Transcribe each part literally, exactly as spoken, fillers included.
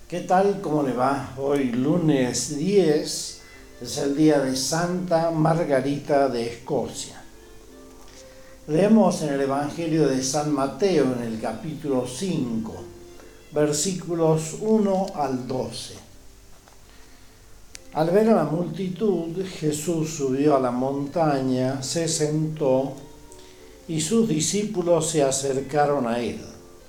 ¿Qué tal? ¿Cómo le va? Hoy lunes diez es el día de Santa Margarita de Escocia. Leemos en el Evangelio de San Mateo en el capítulo cinco, versículos uno al doce. Al ver a la multitud, Jesús subió a la montaña, se sentó y sus discípulos se acercaron a él.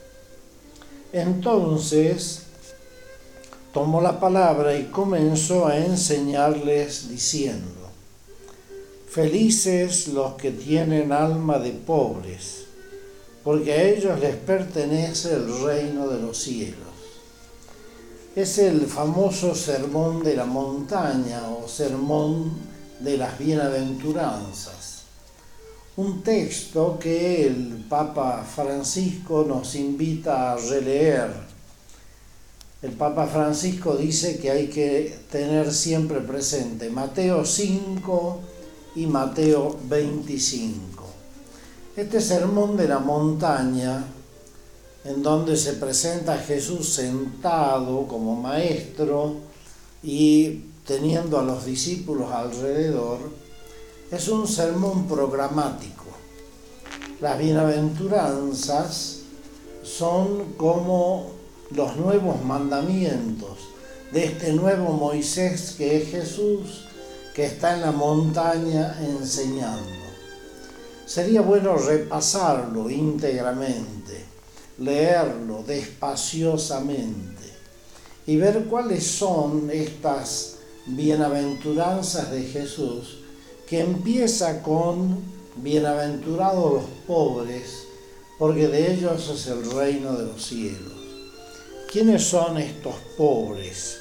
Entonces tomó la palabra y comenzó a enseñarles diciendo: Felices los que tienen alma de pobres, porque a ellos les pertenece el reino de los cielos. Es el famoso sermón de la montaña o sermón de las bienaventuranzas, un texto que el Papa Francisco nos invita a releer. El Papa Francisco dice que hay que tener siempre presente Mateo cinco y Mateo veinticinco. Este sermón de la montaña, en donde se presenta a Jesús sentado como maestro y teniendo a los discípulos alrededor, es un sermón programático. Las bienaventuranzas son como los nuevos mandamientos de este nuevo Moisés que es Jesús, que está en la montaña enseñando. Sería bueno repasarlo íntegramente, leerlo despaciosamente y ver cuáles son estas bienaventuranzas de Jesús, que empieza con bienaventurados los pobres, porque de ellos es el reino de los cielos. ¿Quiénes son estos pobres?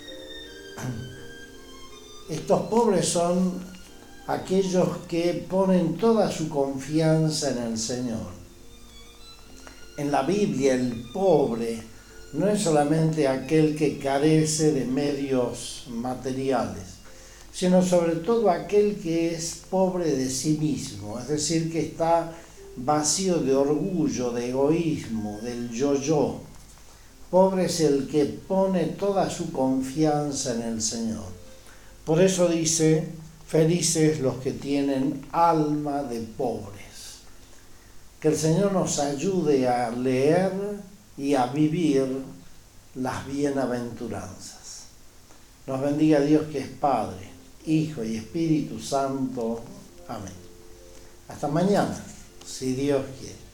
Estos pobres son aquellos que ponen toda su confianza en el Señor. En la Biblia, el pobre no es solamente aquel que carece de medios materiales, sino sobre todo aquel que es pobre de sí mismo, es decir, que está vacío de orgullo, de egoísmo, del yo-yo. Pobre es el que pone toda su confianza en el Señor. Por eso dice: felices los que tienen alma de pobres. Que el Señor nos ayude a leer y a vivir las bienaventuranzas. Nos bendiga Dios, que es Padre, Hijo y Espíritu Santo. Amén. Hasta mañana, si Dios quiere.